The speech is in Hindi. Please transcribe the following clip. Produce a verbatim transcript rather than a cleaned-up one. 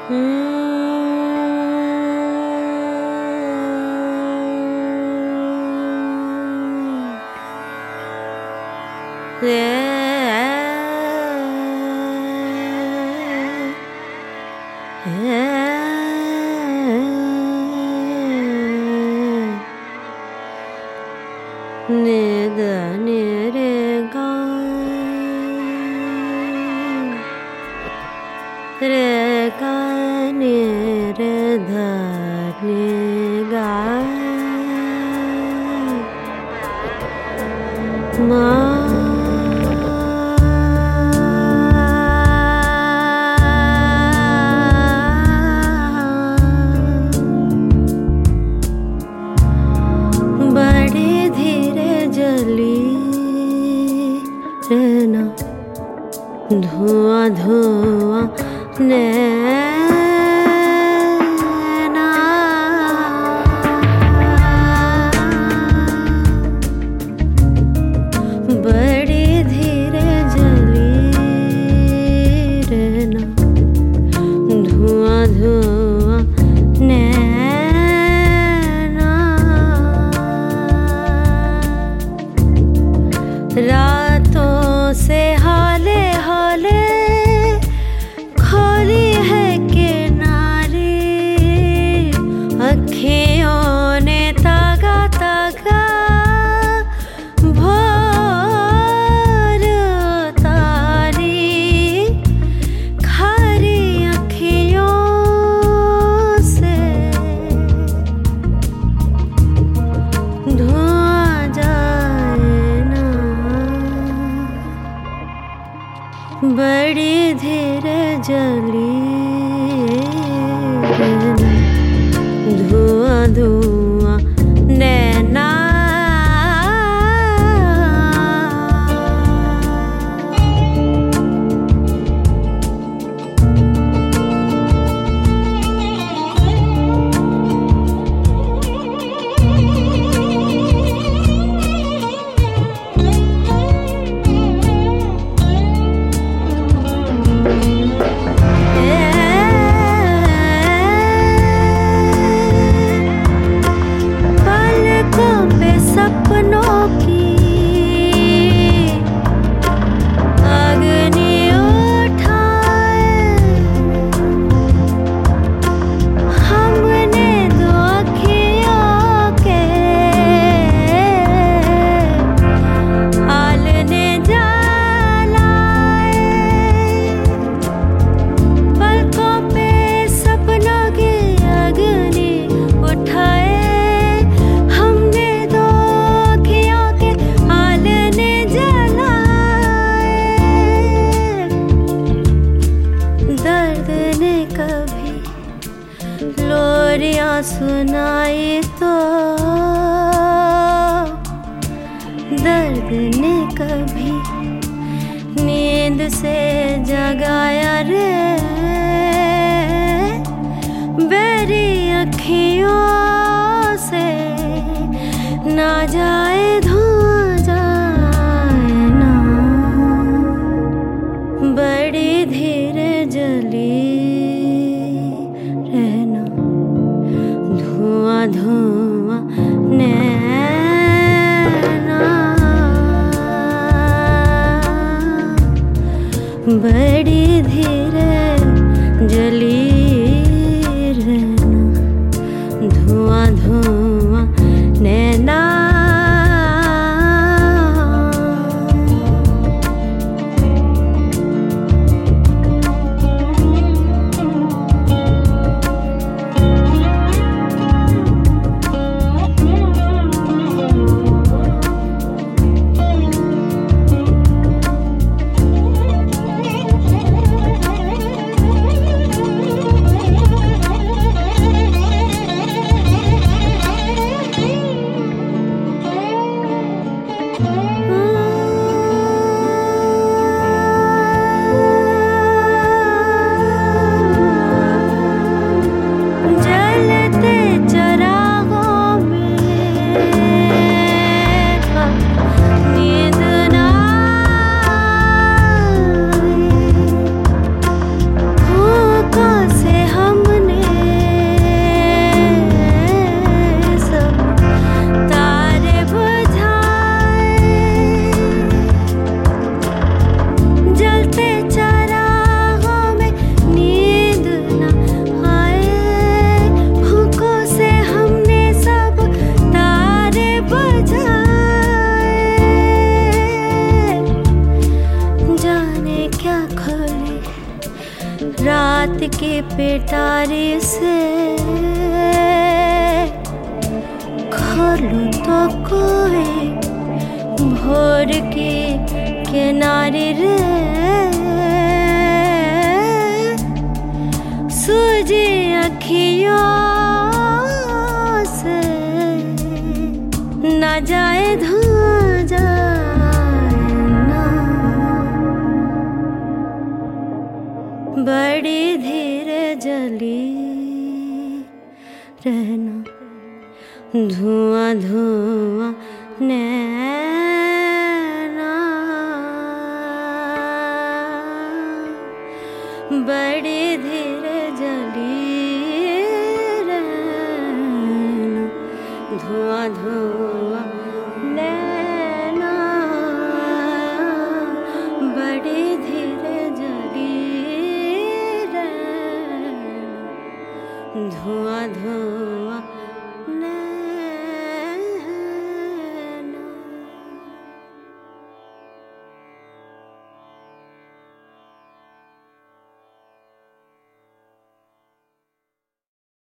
धुआं धुआं नैना बड़ी धीरे जली रहना। धुआं धुआं नैना रातों से हाले हाले खोली है किनारे, अखियों ने तागा तागा भोर उतारी। खारी अखियों से धुआं जाए ना, बड़ी धीरे जली रहना। धुआं धुआं नैना सपनों की अग्नि उठाए। हमने दो अखियों के आलने जलाए। पलकों पे सपनों की अग्नि उठाए। दर्द ने कभी लोरियां सुनाई तो, दर्द ने कभी नींद से जगाया रे। बेरी अखियों से ना जाए धुआं जाए ना, बड़ी धीरे जली रहना। धुआं धुआं नैना बड़ी धीरे जली रहना। धुआं धुआं नैना टारी से खोलूं तो कोई भोर की किनारे रे सूझे अखियों से न जाए धुआं जाए ना बड़ी धीरे जली रहना धुआं धुआं नैना बड़ी धीरे जली रहना धुआं धुआं नैना बड़ी धीरे जली रहना धुआं धुआं